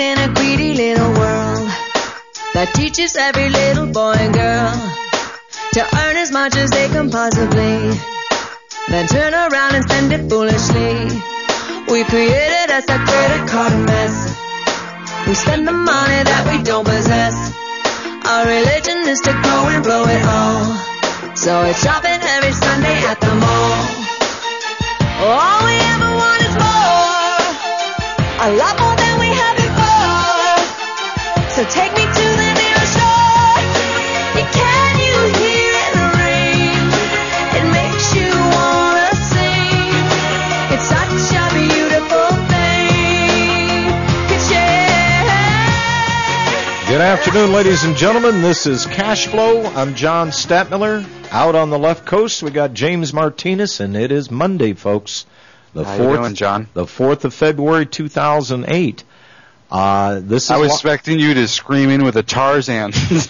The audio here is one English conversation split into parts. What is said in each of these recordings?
in a greedy little world that teaches every little boy and girl to earn as much as they can possibly, then turn around and spend it foolishly. We created us a credit card mess. We spend the money that we don't possess. Our religion is to go and blow it all. So it's shopping every Sunday at the mall. All we ever want is more, a lot more than we had before. So take me to the nearest shore. Can you hear it rain? It makes you wanna sing. It's such a beautiful thing to share. Good afternoon, ladies and gentlemen. This is Cash Flow. I'm John Stadtmiller. Out on the left coast, we got James Martinez, and it is Monday, folks. How you doing, John? The 4th of February, 2008. I was expecting you to scream in with a Tarzan.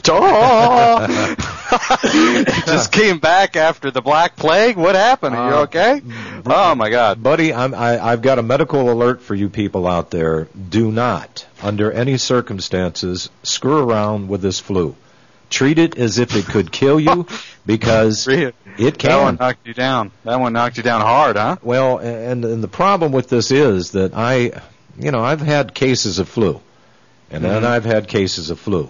Just came back after the Black Plague. What happened? Are you okay? Oh, my God. Buddy, I've got a medical alert for you people out there. Do not, under any circumstances, screw around with this flu. Treat it as if it could kill you, because it can. That one knocked you down. That one knocked you down hard, huh? Well, and the problem with this is that I've had cases of flu, and then I've had cases of flu.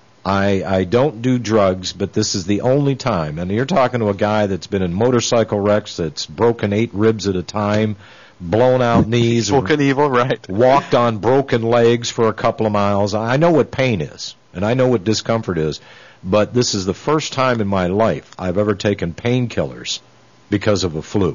I don't do drugs, but this is the only time, and you're talking to a guy that's been in motorcycle wrecks, that's broken 8 ribs at a time, blown out knees, right? Walked on broken legs for a couple of miles. I know what pain is, and I know what discomfort is, but this is the first time in my life I've ever taken painkillers because of a flu.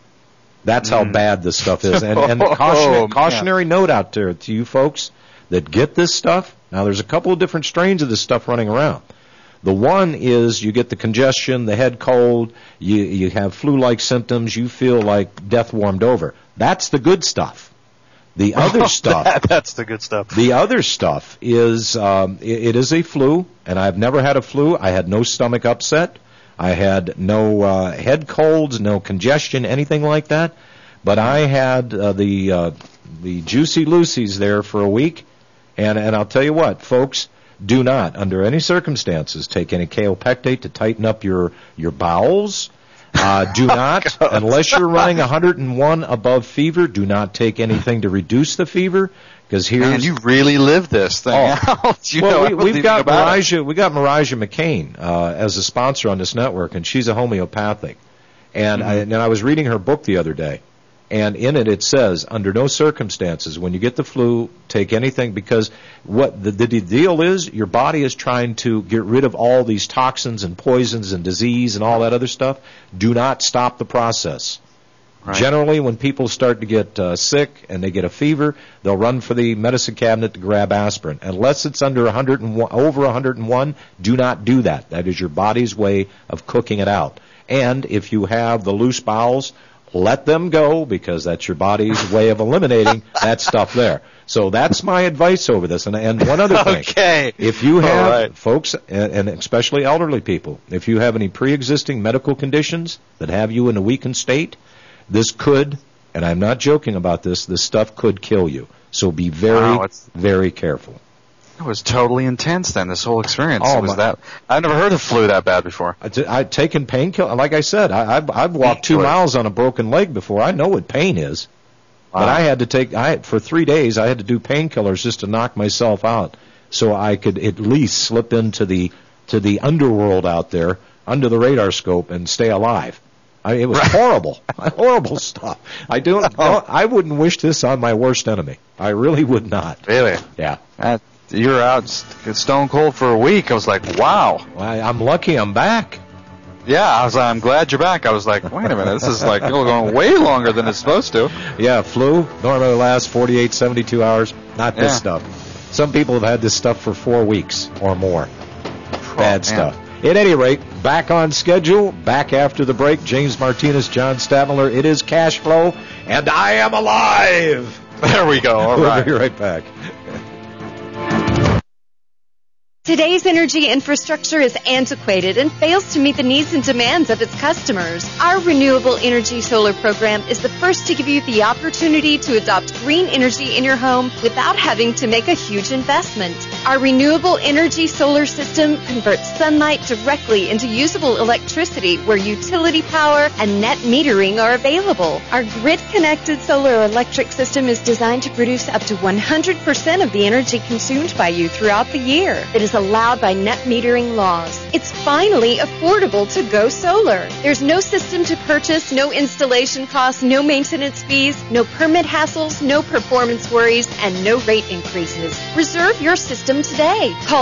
That's how bad this stuff is. And cautionary note out there to you folks that get this stuff. Now, there's a couple of different strains of this stuff running around. The one is you get the congestion, the head cold, you have flu-like symptoms, you feel like death warmed over. That's the good stuff. The other stuff. That's the good stuff. The other stuff is it is a flu, and I've never had a flu. I had no stomach upset. I had no head colds, no congestion, anything like that. But I had the Juicy Lucy's there for a week, and I'll tell you what, folks, do not, under any circumstances, take any kaopectate to tighten up your bowels. Do not, unless you're running 101 above fever, do not take anything to reduce the fever. Because Man, you really live this thing out. We've got Marija McCain as a sponsor on this network, and she's a homeopathic. And I was reading her book the other day, and in it says, under no circumstances, when you get the flu, take anything, because what the deal is, your body is trying to get rid of all these toxins and poisons and disease and all that other stuff. Do not stop the process. Right. Generally, when people start to get sick and they get a fever, they'll run for the medicine cabinet to grab aspirin. Unless it's under 101, over 101, do not do that. That is your body's way of cooking it out. And if you have the loose bowels, let them go, because that's your body's way of eliminating that stuff there. So that's my advice over this. And one other thing. Okay. If you have, folks, and especially elderly people, if you have any pre-existing medical conditions that have you in a weakened state, this could, and I'm not joking about this stuff could kill you. So be very, very careful. It was totally intense then, this whole experience. I've never heard of flu that bad before. I've taken painkillers. Like I said, I've walked 2 miles on a broken leg before. I know what pain is. Wow. But I had to for 3 days, I had to do painkillers just to knock myself out so I could at least slip into the underworld out there, under the radar scope, and stay alive. It was horrible. Horrible stuff. I wouldn't wish this on my worst enemy. I really would not. Really? Yeah. You were out stone cold for a week. I was like, wow. Well, I'm lucky I'm back. Yeah, I'm glad you're back. I was like, wait a minute, this is like going way longer than it's supposed to. Yeah, flu normally lasts 48, 72 hours. Not this stuff. Some people have had this stuff for 4 weeks or more. Bad stuff. At any rate, back on schedule, back after the break. James Martinez, John Stadtmiller. It is Cash Flow, and I am alive. There we go. All right. We'll be right back. Today's energy infrastructure is antiquated and fails to meet the needs and demands of its customers. Our Renewable Energy Solar program is the first to give you the opportunity to adopt green energy in your home without having to make a huge investment. Our Renewable Energy Solar system converts sunlight directly into usable electricity where utility power and net metering are available. Our grid-connected solar electric system is designed to produce up to 100% of the energy consumed by you throughout the year. It is allowed by net metering laws. It's finally affordable to go solar. There's no system to purchase, no installation costs, no maintenance fees, no permit hassles, no performance worries, and no rate increases. Reserve your system today. Call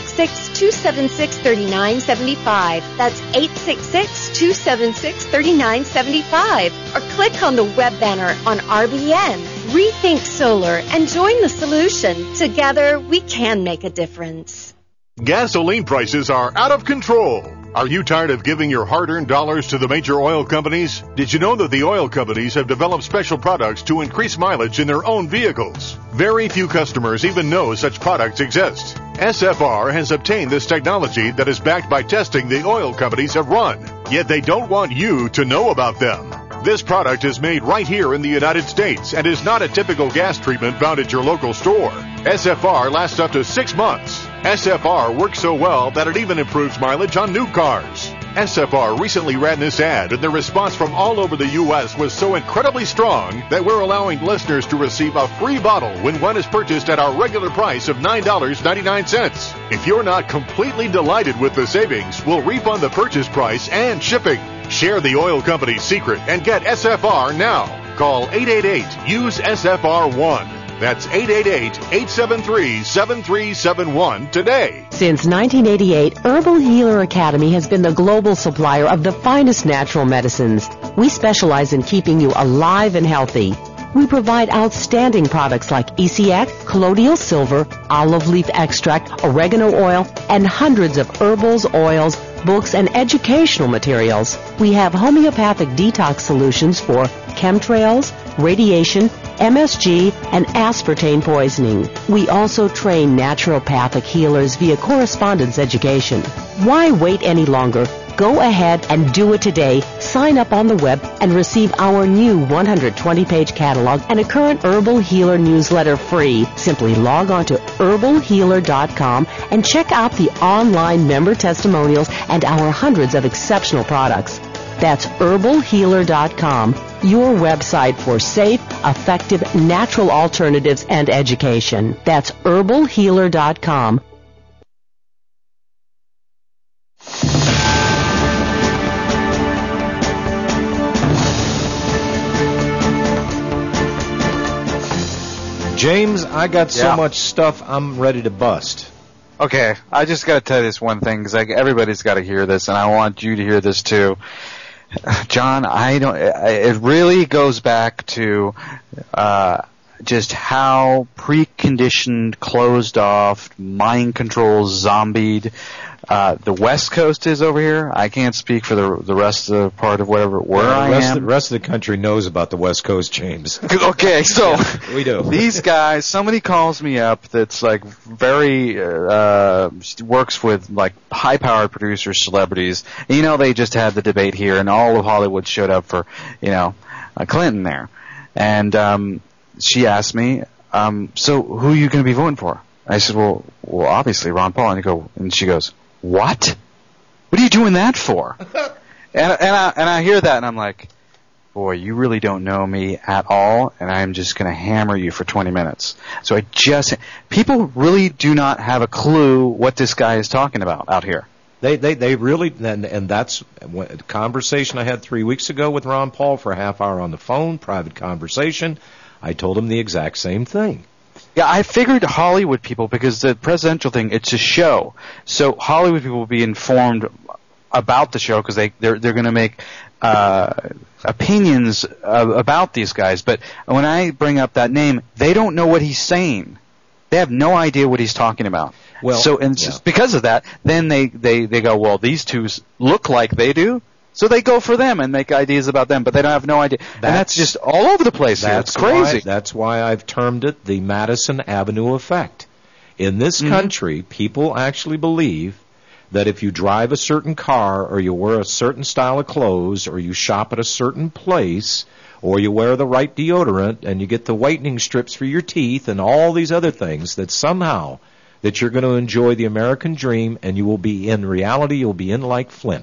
866-276-3975. That's 866-276-3975. Or click on the web banner on RBN. Rethink Solar and join the solution. Together, we can make a difference. Gasoline prices are out of control. Are you tired of giving your hard-earned dollars to the major oil companies? Did you know that the oil companies have developed special products to increase mileage in their own vehicles? Very few customers even know such products exist. SFR has obtained this technology that is backed by testing the oil companies have run, yet they don't want you to know about them. This product is made right here in the United States and is not a typical gas treatment found at your local store. SFR lasts up to 6 months. SFR works so well that it even improves mileage on new cars. SFR recently ran this ad, and the response from all over the U.S. was so incredibly strong that we're allowing listeners to receive a free bottle when one is purchased at our regular price of $9.99. If you're not completely delighted with the savings, we'll refund the purchase price and shipping. Share the oil company's secret and get SFR now. Call 888-USE-SFR1. That's 888-873-7371 today. Since 1988, Herbal Healer Academy has been the global supplier of the finest natural medicines. We specialize in keeping you alive and healthy. We provide outstanding products like ECX, colloidal silver, olive leaf extract, oregano oil, and hundreds of herbals, oils, books, and educational materials. We have homeopathic detox solutions for chemtrails, radiation, MSG, and aspartame poisoning. We also train naturopathic healers via correspondence education. Why wait any longer? Go ahead and do it today. Sign up on the web and receive our new 120-page catalog and a current Herbal Healer newsletter free. Simply log on to herbalhealer.com and check out the online member testimonials and our hundreds of exceptional products. That's herbalhealer.com, your website for safe, effective, natural alternatives and education. That's herbalhealer.com. James, I got so much stuff, I'm ready to bust. Okay, I just got to tell you this one thing, because everybody's got to hear this, and I want you to hear this too. John, it really goes back to just how preconditioned, closed off, mind controlled, zombied the West Coast is over here. I can't speak for the rest of the part of where I am. The rest of the country knows about the West Coast, James. Okay, so we do. These guys, somebody calls me up that's like very works with like high-powered producers, celebrities. And, they just had the debate here, and all of Hollywood showed up for Clinton there. And she asked me, so who are you going to be voting for? I said, well, obviously Ron Paul. And she goes, what? What are you doing that for? and I hear that, and I'm like, boy, you really don't know me at all, and I'm just going to hammer you for 20 minutes. So people really do not have a clue what this guy is talking about out here. They really, and that's a conversation I had 3 weeks ago with Ron Paul for a half hour on the phone, private conversation. I told him the exact same thing. Yeah, I figured Hollywood people, because the presidential thing, it's a show. So Hollywood people will be informed about the show because they're going to make opinions about these guys. But when I bring up that name, they don't know what he's saying. They have no idea what he's talking about. Well, because of that, then they go, well, these two look like they do. So they go for them and make ideas about them, but they don't have no idea. And that's just all over the place here. It's crazy. That's why I've termed it the Madison Avenue effect. In this country, people actually believe that if you drive a certain car or you wear a certain style of clothes or you shop at a certain place or you wear the right deodorant and you get the whitening strips for your teeth and all these other things, that somehow that you're going to enjoy the American dream and you will be in reality, you'll be in like Flint.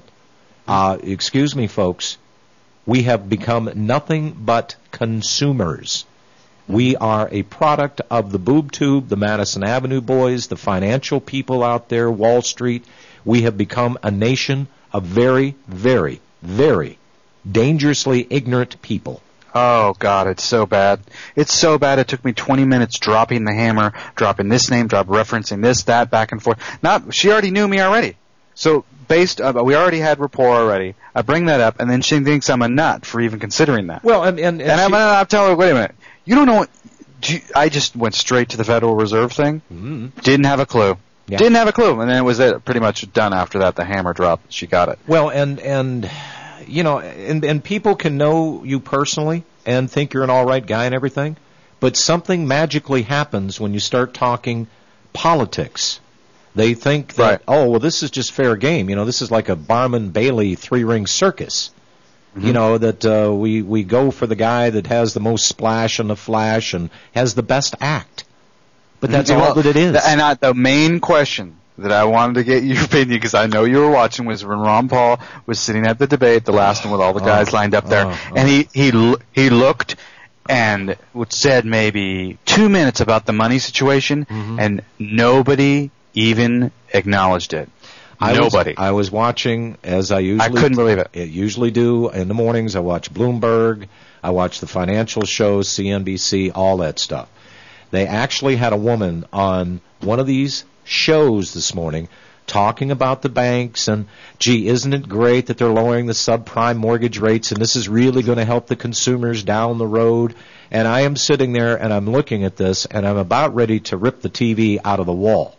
Excuse me, folks. We have become nothing but consumers. We are a product of the boob tube, the Madison Avenue boys, the financial people out there, Wall Street. We have become a nation of very, very, very dangerously ignorant people. Oh, God, it's so bad. It's so bad it took me 20 minutes dropping the hammer, dropping this name, referencing this, that, back and forth. She already knew me already. So we already had rapport already. I bring that up, and then she thinks I'm a nut for even considering that. Well, and I'm telling her, wait a minute. You don't know what... I just went straight to the Federal Reserve thing. Mm-hmm. Didn't have a clue. Yeah. Didn't have a clue. And then it was pretty much done after that. The hammer dropped. She got it. Well, and you know, and people can know you personally and think you're an all right guy and everything, but something magically happens when you start talking politics. They think that, oh, well, this is just fair game. You know, this is like a Barnum Bailey three-ring circus. Mm-hmm. You know, that we go for the guy that has the most splash and the flash and has the best act. But that's all that it is. And the main question that I wanted to get your opinion, because I know you were watching, was when Ron Paul was sitting at the debate, the last one with all the guys lined up there, and he looked and said maybe 2 minutes about the money situation, and nobody even acknowledged it. Nobody. I was watching, as I usually... I couldn't believe it. I usually do in the mornings. I watch Bloomberg. I watch the financial shows, CNBC, all that stuff. They actually had a woman on one of these shows this morning talking about the banks and, gee, isn't it great that they're lowering the subprime mortgage rates and this is really going to help the consumers down the road? And I am sitting there and I'm looking at this and I'm about ready to rip the TV out of the wall.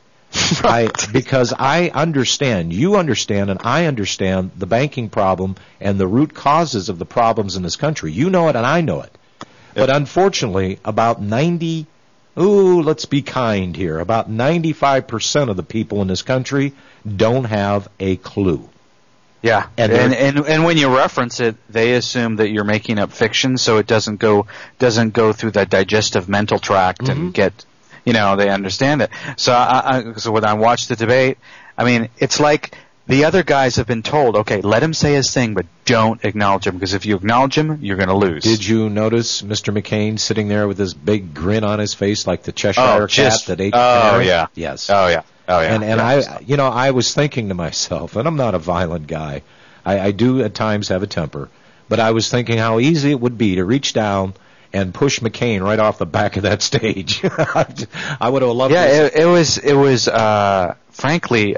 Because I understand, you understand, and I understand the banking problem and the root causes of the problems in this country. You know it and I know it. But unfortunately, about let's be kind here, about 95% of the people in this country don't have a clue. Yeah, and when you reference it, they assume that you're making up fiction, so it doesn't go through that digestive mental tract and get... You know, they understand it. So when I watch the debate, I mean, it's like the other guys have been told, okay, let him say his thing, but don't acknowledge him, because if you acknowledge him, you're going to lose. Did you notice Mr. McCain sitting there with this big grin on his face like the Cheshire cat that ate canary? Yeah. Yes. Oh, yeah. And I was thinking to myself, and I'm not a violent guy. I do at times have a temper, but I was thinking how easy it would be to reach down and push McCain right off the back of that stage. I would have loved to. Yeah, it was frankly,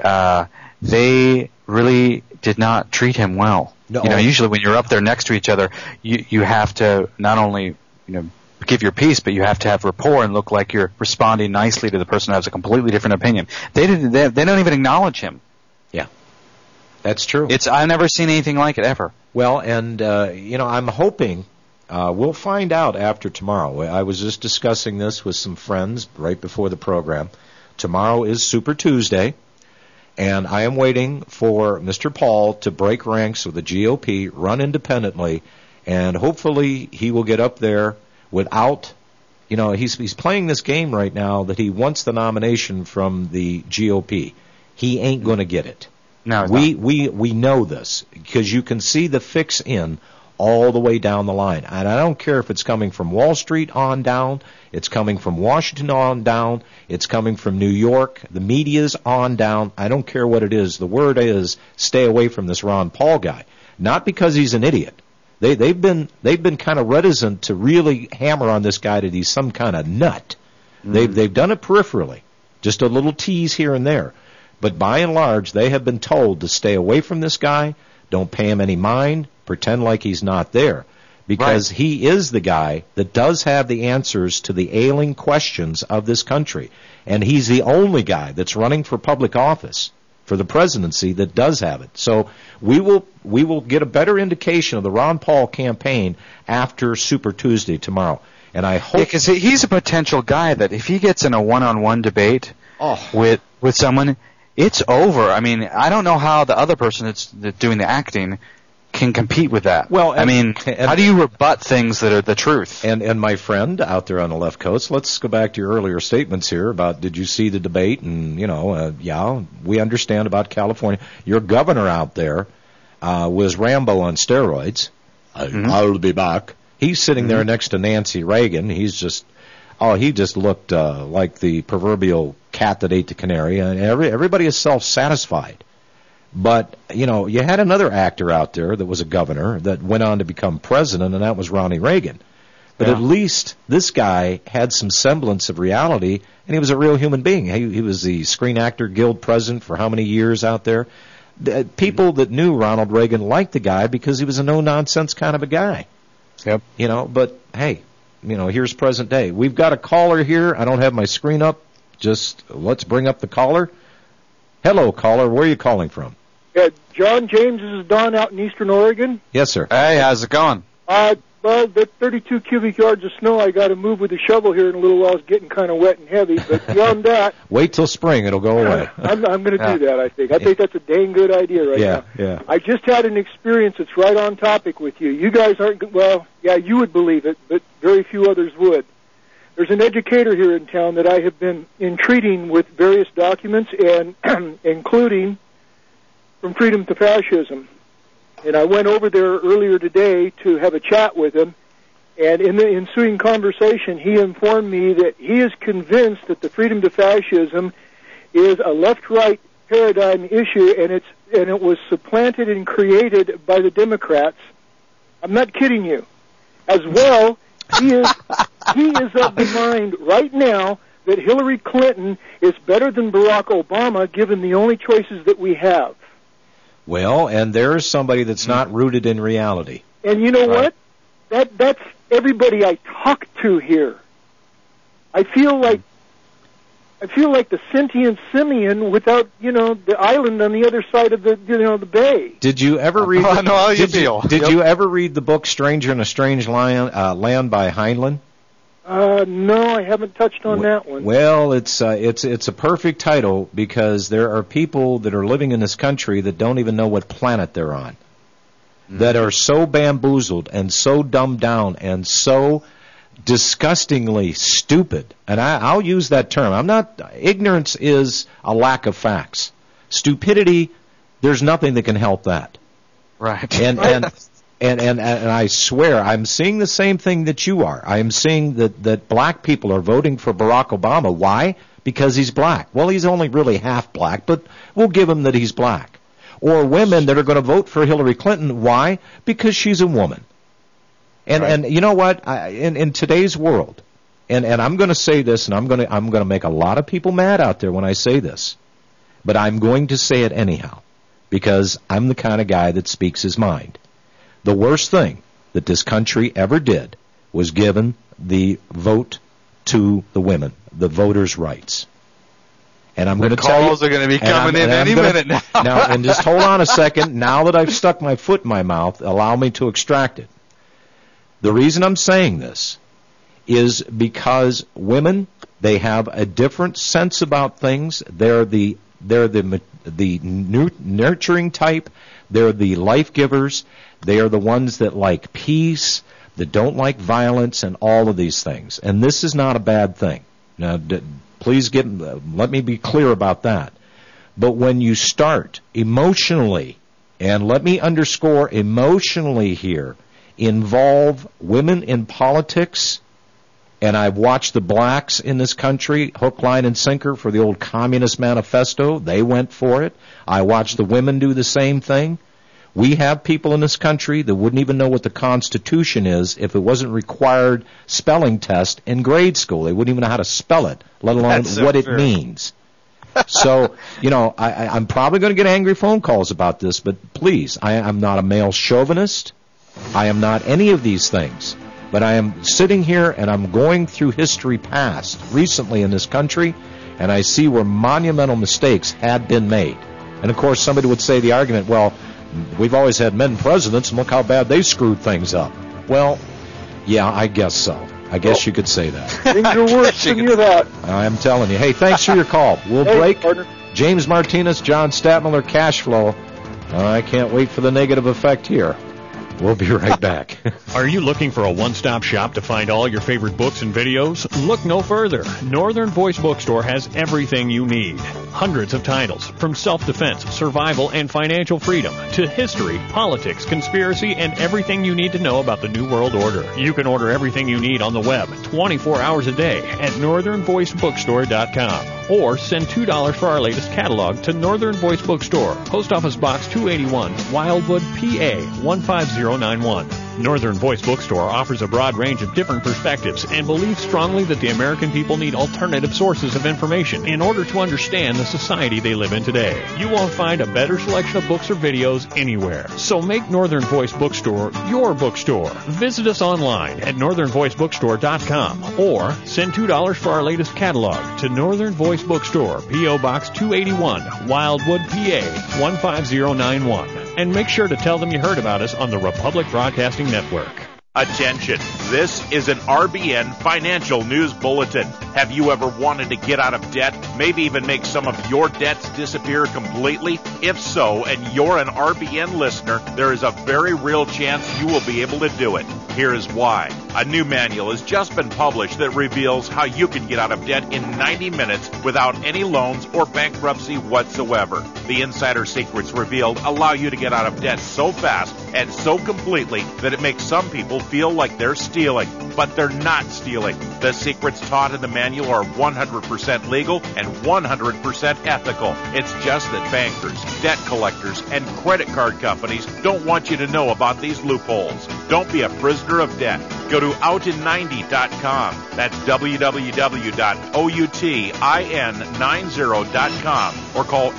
they really did not treat him well. No. You know, usually when you're up there next to each other, you have to not only, give your piece, but you have to have rapport and look like you're responding nicely to the person who has a completely different opinion. They don't even acknowledge him. Yeah. That's true. I've never seen anything like it ever. Well, and I'm hoping we'll find out after tomorrow. I was just discussing this with some friends right before the program. Tomorrow is Super Tuesday, and I am waiting for Mr. Paul to break ranks with the GOP, run independently, and hopefully he will get up there without, he's playing this game right now that he wants the nomination from the GOP. He ain't going to get it. No, we know this because you can see the fix in all the way down the line. And I don't care if it's coming from Wall Street on down, it's coming from Washington on down, it's coming from New York, the media's on down. I don't care what it is. The word is stay away from this Ron Paul guy. Not because he's an idiot. They've been kind of reticent to really hammer on this guy that he's some kind of nut. They've done it peripherally, just a little tease here and there. But by and large, they have been told to stay away from this guy, don't pay him any mind, pretend like he's not there. Because he is the guy that does have the answers to the ailing questions of this country. And he's the only guy that's running for public office, for the presidency, that does have it. So we will get a better indication of the Ron Paul campaign after Super Tuesday tomorrow. And I hope... because he's a potential guy that if he gets in a one-on-one debate with someone, it's over. I mean, I don't know how the other person that's doing the acting can compete with that. Well, how do you rebut things that are the truth? And my friend out there on the left coast, let's go back to your earlier statements here about did you see the debate? And, yeah, we understand about California. Your governor out there was Rambo on steroids. I'll be back. He's sitting there next to Nancy Reagan. He just looked like the proverbial cat that ate the canary. And everybody is self-satisfied. But, you had another actor out there that was a governor that went on to become president, and that was Ronnie Reagan. But at least this guy had some semblance of reality, and he was a real human being. He was the Screen Actor Guild president for how many years out there? People that knew Ronald Reagan liked the guy because he was a no-nonsense kind of a guy. Yep. But, hey, here's present day. We've got a caller here. I don't have my screen up. Just let's bring up the caller. Hello, caller. Where are you calling from? John James, this is Don out in eastern Oregon. Yes, sir. Hey, how's it going? Well, the 32 cubic yards of snow I got to move with a shovel here in a little while is getting kind of wet and heavy. But beyond that, wait till spring; it'll go away. I'm going to do that. I think that's a dang good idea right now. Yeah. I just had an experience that's right on topic with you. You guys aren't you would believe it, but very few others would. There's an educator here in town that I have been entreating with various documents, and including From Freedom to Fascism. And I went over there earlier today to have a chat with him, and in the ensuing conversation, he informed me that he is convinced that the Freedom to Fascism is a left-right paradigm issue, and it was supplanted and created by the Democrats. I'm not kidding you. As well, he is of the mind right now that Hillary Clinton is better than Barack Obama, given the only choices that we have. Well, and there's somebody that's not rooted in reality. And you know what? That's everybody I talk to here. I feel like the sentient simian without, the island on the other side of the bay. Did you ever read? Did you ever read the book "Stranger in a Strange Land" by Heinlein? No, I haven't touched on that one. Well, it's a perfect title because there are people that are living in this country that don't even know what planet they're on, that are so bamboozled and so dumbed down and so disgustingly stupid. And I'll use that term. Ignorance is a lack of facts. Stupidity, there's nothing that can help that. Right. And I swear, I'm seeing the same thing that you are. I am seeing that black people are voting for Barack Obama. Why? Because he's black. Well, he's only really half black, but we'll give him that he's black. Or women that are going to vote for Hillary Clinton. Why? Because she's a woman. And you know what? In today's world, and I'm going to say this, and I'm going to make a lot of people mad out there when I say this, but I'm going to say it anyhow because I'm the kind of guy that speaks his mind. The worst thing that this country ever did was given the vote to the women, the voters' rights. And I'm going to tell you, calls are going to be coming in any minute now. Now, and just hold on a second. Now that I've stuck my foot in my mouth, allow me to extract it. The reason I'm saying this is because women, they have a different sense about things. They're the nurturing type. They're the life givers. They are the ones that like peace, that don't like violence, and all of these things. And this is not a bad thing. Now, please let me be clear about that. But when you start emotionally, and let me underscore emotionally here, involve women in politics, and I've watched the blacks in this country, hook, line, and sinker for the old Communist Manifesto. They went for it. I watched the women do the same thing. We have people in this country that wouldn't even know what the Constitution is if it wasn't required spelling test in grade school. They wouldn't even know how to spell it, let alone what it means. So, I'm probably going to get angry phone calls about this, but please, I'm not a male chauvinist. I am not any of these things. But I am sitting here and I'm going through history past recently in this country, and I see where monumental mistakes had been made. And, of course, somebody would say the argument, well, we've always had men presidents, and look how bad they screwed things up. Well, yeah, I guess so. I guess you could say that. Things are worse than you thought. I'm telling you. Hey, thanks for your call. We'll break. Partner. James Martinez, John Stadtmiller, Cash Flow. I can't wait for the negative effect here. We'll be right back. Are you looking for a one-stop shop to find all your favorite books and videos? Look no further. Northern Voice Bookstore has everything you need. Hundreds of titles, from self-defense, survival, and financial freedom, to history, politics, conspiracy, and everything you need to know about the New World Order. You can order everything you need on the web 24 hours a day at northernvoicebookstore.com. Or send $2 for our latest catalog to Northern Voice Bookstore, Post Office Box 281, Wildwood, PA 15091. Northern Voice Bookstore offers a broad range of different perspectives and believes strongly that the American people need alternative sources of information in order to understand the society they live in today. You won't find a better selection of books or videos anywhere. So make Northern Voice Bookstore your bookstore. Visit us online at northernvoicebookstore.com or send $2 for our latest catalog to Northern Voice Bookstore, P.O. Box 281, Wildwood, PA 15091. And make sure to tell them you heard about us on the Republic Broadcasting Network. Attention, this is an RBN Financial News Bulletin. Have you ever wanted to get out of debt, maybe even make some of your debts disappear completely? If so, and you're an RBN listener, there is a very real chance you will be able to do it. Here is why. A new manual has just been published that reveals how you can get out of debt in 90 minutes without any loans or bankruptcy whatsoever. The insider secrets revealed allow you to get out of debt so fast and so completely that it makes some people feel like they're stealing, but they're not stealing. The secrets taught in the manual are 100% legal and 100% ethical. It's just that bankers, debt collectors, and credit card companies don't want you to know about these loopholes. Don't be a prisoner of debt. Go to outin90.com. That's www.outin90.com or call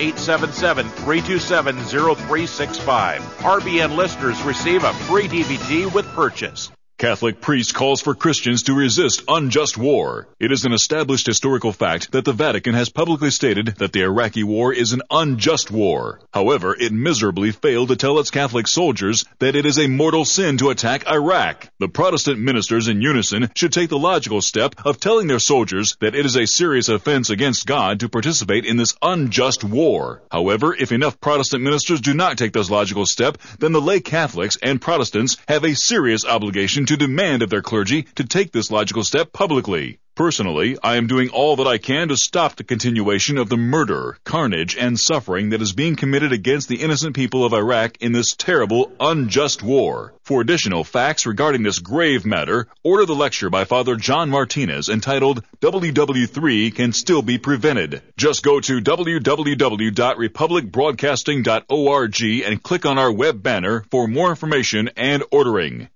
877-327-0365. RBN listeners receive a free DVD with purchase. Catholic priest calls for Christians to resist unjust war. It is an established historical fact that the Vatican has publicly stated that the Iraqi war is an unjust war. However, it miserably failed to tell its Catholic soldiers that it is a mortal sin to attack Iraq. The Protestant ministers in unison should take the logical step of telling their soldiers that it is a serious offense against God to participate in this unjust war. However, if enough Protestant ministers do not take this logical step, then the lay Catholics and Protestants have a serious obligation to demand of their clergy to take this logical step publicly. Personally, I am doing all that I can to stop the continuation of the murder, carnage, and suffering that is being committed against the innocent people of Iraq in this terrible, unjust war. For additional facts regarding this grave matter, order the lecture by Father John Martinez entitled WW3 Can Still Be Prevented. Just go to www.republicbroadcasting.org and click on our web banner for more information and ordering.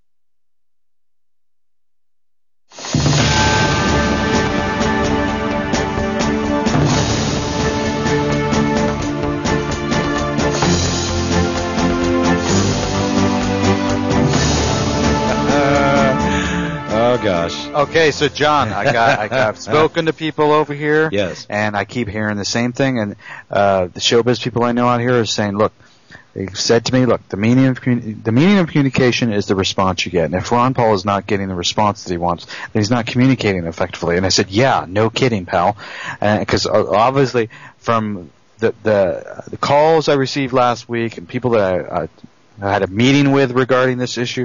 Oh gosh. Okay, so John, I've spoken to people over here. Yes. And I keep hearing the same thing. And the showbiz people I know out here are saying, look, they've said to me, look, the meaning of communication is the response you get. And if Ron Paul is not getting the response that he wants, then he's not communicating effectively. And I said, yeah, no kidding, pal. Because obviously from the calls I received last week and people that I had a meeting with regarding this issue,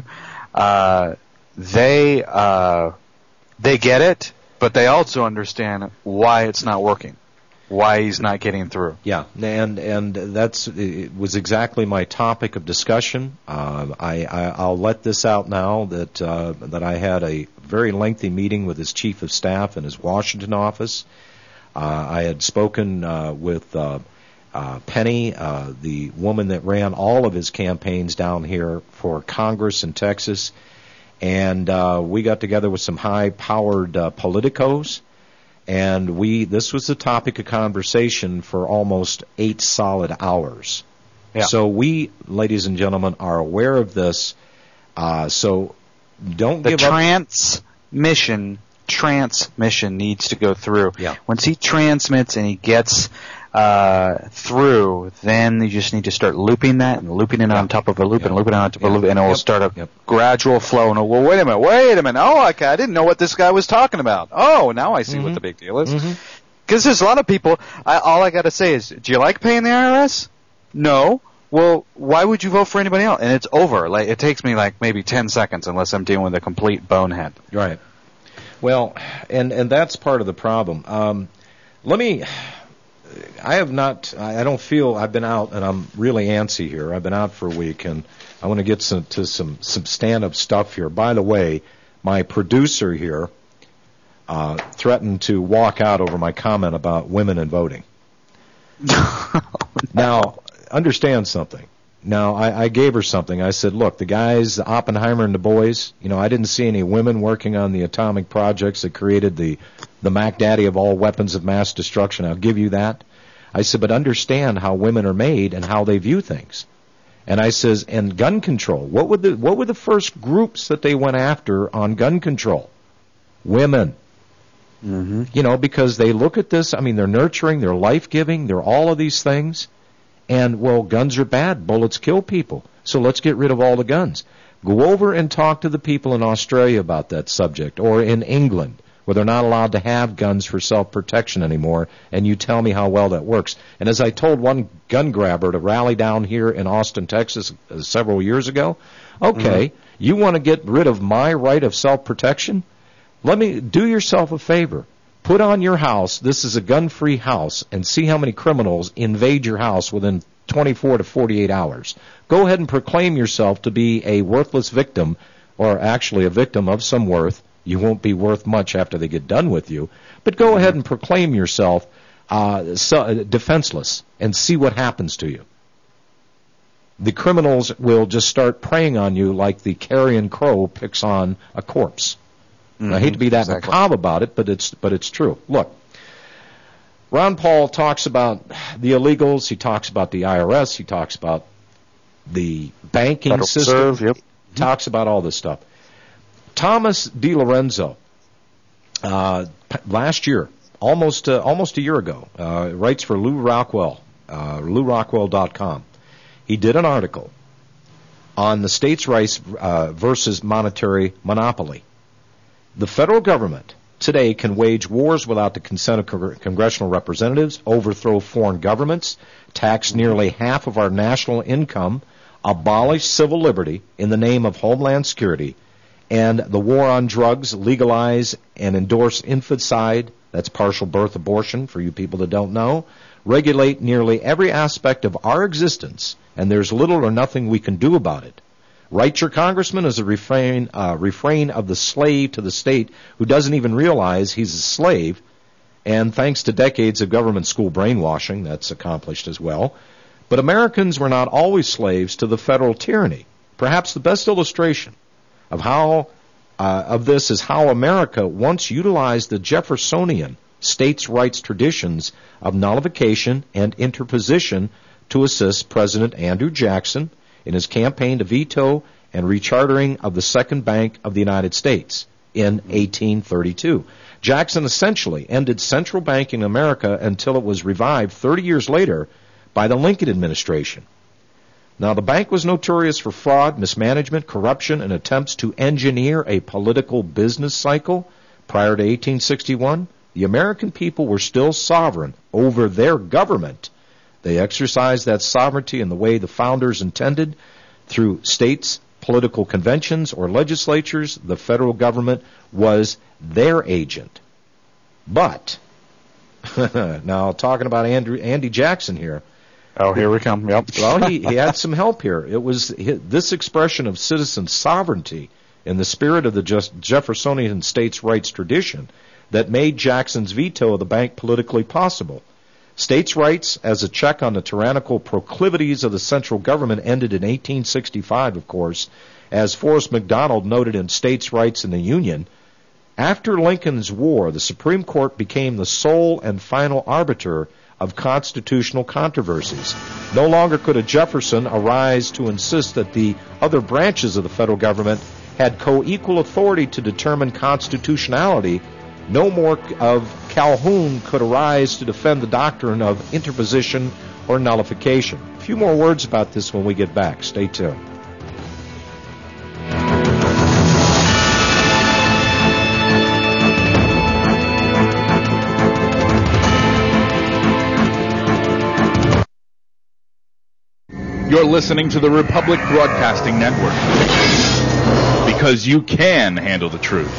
they get it, but they also understand why it's not working, why he's not getting through. Yeah, and it was exactly my topic of discussion. I'll let this out now that I had a very lengthy meeting with his chief of staff in his Washington office. I had spoken with Penny, the woman that ran all of his campaigns down here for Congress in Texas. And we got together with some high-powered politicos, and this was the topic of conversation for almost 8 solid hours. Yeah. So we, ladies and gentlemen, are aware of this. So don't give up. Transmission needs to go through. Yeah. Once he transmits and he gets through, then you just need to start looping that and looping it on top of a loop and looping it on top of a loop, and it will start a gradual flow. And well, wait a minute. Oh, okay, I didn't know what this guy was talking about. Oh, now I see what the big deal is. Because there's a lot of people. All I got to say is, do you like paying the IRS? No. Well, why would you vote for anybody else? And it's over. Like, it takes me like maybe 10 seconds unless I'm dealing with a complete bonehead. Right. Well, and that's part of the problem. I don't feel, I've been out and I'm really antsy here. I've been out for a week and I want to get to some stand-up stuff here. By the way, my producer here threatened to walk out over my comment about women and voting. Now, understand something. Now, I gave her something. I said, look, the guys, Oppenheimer and the boys, I didn't see any women working on the atomic projects that created the Mac Daddy of all weapons of mass destruction. I'll give you that. I said, but understand how women are made and how they view things. And I says, and gun control, what were the first groups that they went after on gun control? Women. Because they look at this, they're nurturing, they're life-giving, they're all of these things. And, well, guns are bad. Bullets kill people. So let's get rid of all the guns. Go over and talk to the people in Australia about that subject, or in England, where they're not allowed to have guns for self-protection anymore, and you tell me how well that works. And as I told one gun grabber to rally down here in Austin, Texas, several years ago, okay, you want to get rid of my right of self-protection? Let me do yourself a favor. Put on your house, this is a gun-free house, and see how many criminals invade your house within 24 to 48 hours. Go ahead and proclaim yourself to be a worthless victim, or actually a victim of some worth. You won't be worth much after they get done with you. But go ahead and proclaim yourself defenseless and see what happens to you. The criminals will just start preying on you like the carrion crow picks on a corpse. I hate to be that macabre about it, but it's true. Look, Ron Paul talks about the illegals. He talks about the IRS. He talks about the banking Federal system. Reserve, He talks about all this stuff. Thomas DiLorenzo, last year, almost a year ago, writes for Lou Rockwell, LouRockwell.com. He did an article on the states' rights versus monetary monopoly. The federal government today can wage wars without the consent of congressional representatives, overthrow foreign governments, tax nearly half of our national income, abolish civil liberty in the name of Homeland Security, and the war on drugs, legalize and endorse infanticide, that's partial birth abortion for you people that don't know, regulate nearly every aspect of our existence, and there's little or nothing we can do about it. Write your congressman as a refrain of the slave to the state who doesn't even realize he's a slave, and thanks to decades of government school brainwashing, that's accomplished as well. But Americans were not always slaves to the federal tyranny. Perhaps the best illustration of this is how America once utilized the Jeffersonian states' rights traditions of nullification and interposition to assist President Andrew Jackson in his campaign to veto and rechartering of the Second Bank of the United States in 1832. Jackson essentially ended central banking in America until it was revived 30 years later by the Lincoln administration. Now, the bank was notorious for fraud, mismanagement, corruption, and attempts to engineer a political business cycle. Prior to 1861, the American people were still sovereign over their government. They exercised that sovereignty in the way the founders intended through states, political conventions, or legislatures. The federal government was their agent. But, now talking about Andy Jackson here. Oh, here we come. Yep. Well, he had some help here. It was this expression of citizen sovereignty in the spirit of the Jeffersonian states' rights tradition that made Jackson's veto of the bank politically possible. States' rights as a check on the tyrannical proclivities of the central government ended in 1865, of course, as Forrest McDonald noted in States' Rights in the Union. After Lincoln's War, the Supreme Court became the sole and final arbiter of constitutional controversies. No longer could a Jefferson arise to insist that the other branches of the federal government had co-equal authority to determine constitutionality no more of Calhoun could arise to defend the doctrine of interposition or nullification. A few more words about this when we get back. Stay tuned. You're listening to the Republic Broadcasting Network, because you can handle the truth.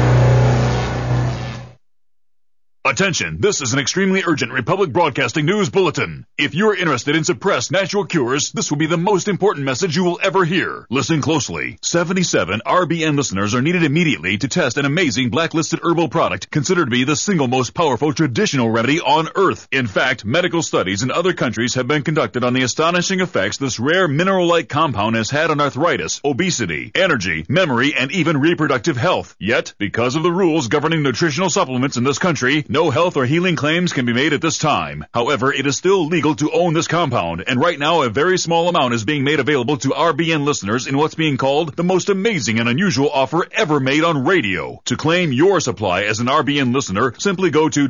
Attention, this is an extremely urgent Republic Broadcasting News Bulletin. If you're interested in suppressed natural cures, this will be the most important message you will ever hear. Listen closely. 77 RBN listeners are needed immediately to test an amazing blacklisted herbal product considered to be the single most powerful traditional remedy on Earth. In fact, medical studies in other countries have been conducted on the astonishing effects this rare mineral-like compound has had on arthritis, obesity, energy, memory, and even reproductive health. Yet, because of the rules governing nutritional supplements in this country, no health or healing claims can be made at this time. However, it is still legal to own this compound, and right now a very small amount is being made available to RBN listeners in what's being called the most amazing and unusual offer ever made on radio. To claim your supply as an RBN listener, simply go to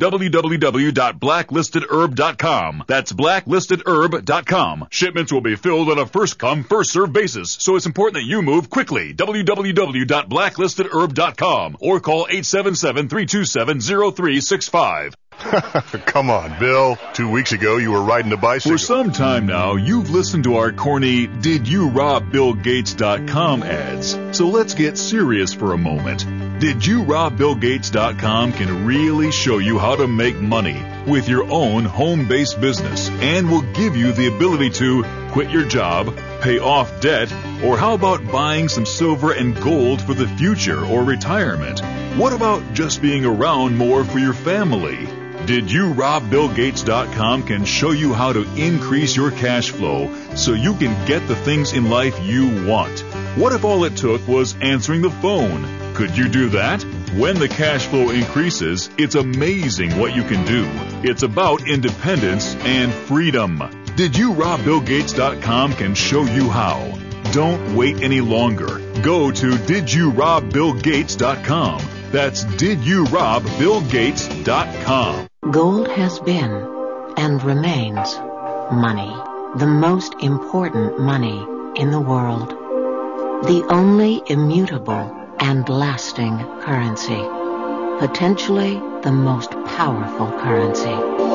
www.blacklistedherb.com. That's blacklistedherb.com. Shipments will be filled on a first-come, first-served basis, so it's important that you move quickly. www.blacklistedherb.com or call 877-327-0365. Come on, Bill. 2 weeks ago, you were riding a bicycle. For some time now, you've listened to our corny DidYouRobBillGates.com ads. So let's get serious for a moment. DidYouRobBillGates.com can really show you how to make money with your own home-based business and will give you the ability to quit your job, pay off debt, or how about buying some silver and gold for the future or retirement? What about just being around more for your family? DidYouRobBillGates.com can show you how to increase your cash flow so you can get the things in life you want. What if all it took was answering the phone? Could you do that? When the cash flow increases, it's amazing what you can do. It's about independence and freedom. DidYouRobBillGates.com can show you how. Don't wait any longer. Go to DidYouRobBillGates.com. That's DidYouRobBillGates.com. Gold has been and remains money, the most important money in the world, the only immutable and lasting currency, potentially the most powerful currency.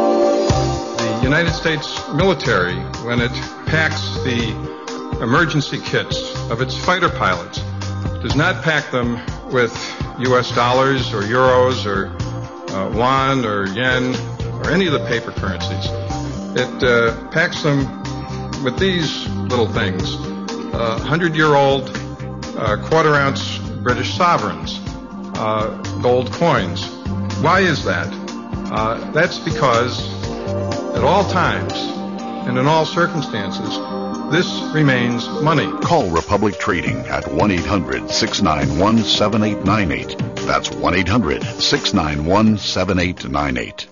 The United States military, when it packs the emergency kits of its fighter pilots, does not pack them with U.S. dollars or euros or yuan or yen or any of the paper currencies. It packs them with these little things, 100-year-old quarter-ounce British sovereigns, gold coins. Why is that? That's because at all times and in all circumstances, this remains money. Call Republic Trading at 1-800-691-7898. That's 1-800-691-7898.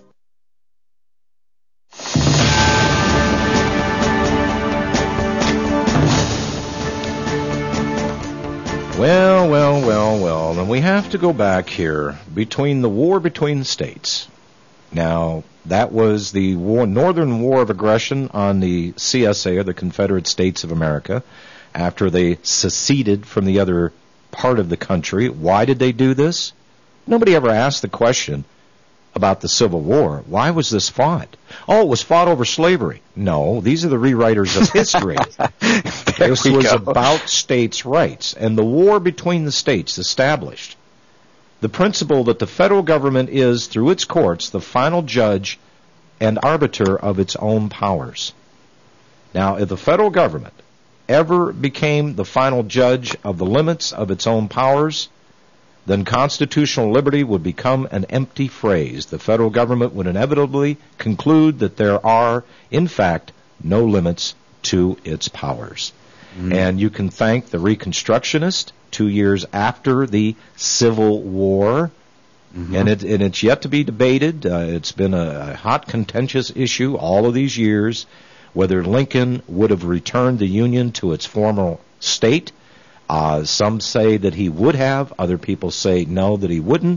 Well, and we have to go back here between the war between the states. Now, that was the Northern War of Aggression on the CSA, or the Confederate States of America, after they seceded from the other part of the country. Why did they do this? Nobody ever asked the question about the Civil War. Why was this fought? Oh, it was fought over slavery. No, these are the rewriters of history. This was about states' rights, and the war between the states established the principle that the federal government is, through its courts, the final judge and arbiter of its own powers. Now, if the federal government ever became the final judge of the limits of its own powers, then constitutional liberty would become an empty phrase. The federal government would inevitably conclude that there are, in fact, no limits to its powers. And you can thank the Reconstructionists 2 years after the Civil War, and it's yet to be debated. It's been a hot, contentious issue all of these years, whether Lincoln would have returned the Union to its former state. Some say that he would have. Other people say no, that he wouldn't.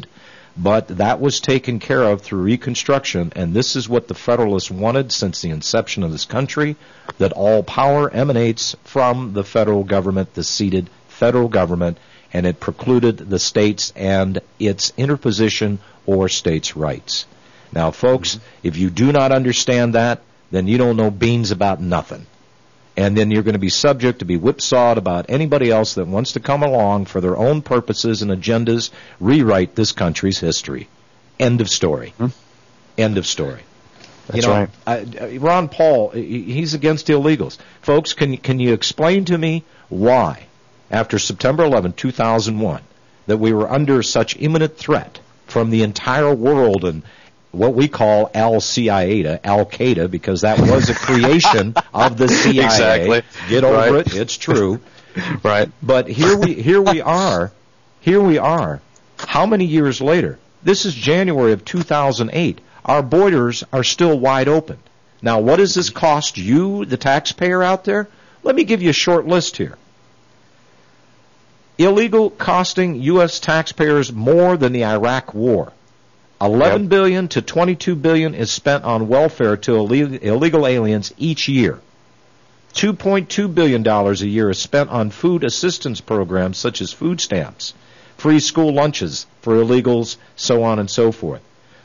But that was taken care of through Reconstruction, and this is what the Federalists wanted since the inception of this country, that all power emanates from the federal government, the seated federal government, and it precluded the states and its interposition or states' rights. Now, folks, if you do not understand that, then you don't know beans about nothing. And then you're going to be subject to be whipsawed about anybody else that wants to come along for their own purposes and agendas, rewrite this country's history. End of story. End of story. That's right. Ron Paul, he's against illegals. Folks, can you explain to me why, after September 11, 2001, that we were under such imminent threat from the entire world and what we call Al-Qaeda, because that was a creation of the CIA. Exactly. Get over it. It's true. Right. But here we are. How many years later? This is January of 2008. Our borders are still wide open. Now, what does this cost you, the taxpayer out there? Let me give you a short list here. Illegal costing U.S. taxpayers more than the Iraq War. $11 billion to $22 billion is spent on welfare to illegal aliens each year. $2.2 billion a year is spent on food assistance programs such as food stamps, free school lunches for illegals, so on and so forth.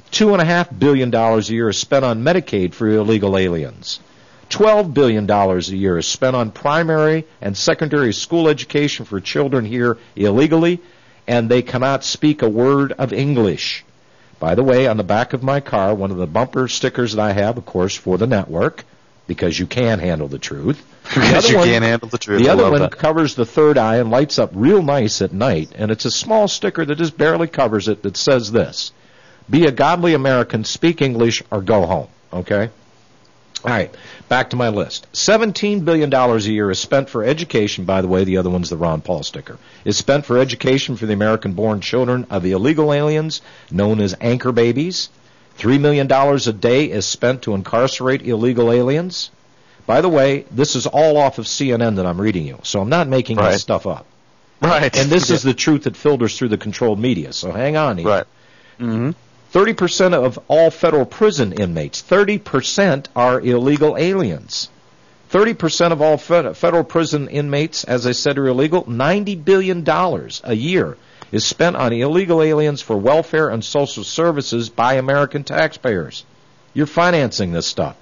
$2.5 billion a year is spent on Medicaid for illegal aliens. $12 billion a year is spent on primary and secondary school education for children here illegally, and they cannot speak a word of English. By the way, on the back of my car, one of the bumper stickers that I have, of course, for the network, because you can handle the truth. Because you can handle the truth. The other one covers the third eye and lights up real nice at night, and it's a small sticker that just barely covers it that says this: be a godly American, speak English, or go home. Okay? All right, back to my list. $17 billion a year is spent for education. By the way, the other one's the Ron Paul sticker. Is spent for education for the American-born children of the illegal aliens, known as anchor babies. $3 million a day is spent to incarcerate illegal aliens. By the way, this is all off of CNN that I'm reading you, so I'm not making this stuff up. Right. And this is the truth that filters through the controlled media, so hang on here. Right. Mm-hmm. 30% of all federal prison inmates, 30% are illegal aliens. 30% of all federal prison inmates, as I said, are illegal. $90 billion a year is spent on illegal aliens for welfare and social services by American taxpayers. You're financing this stuff.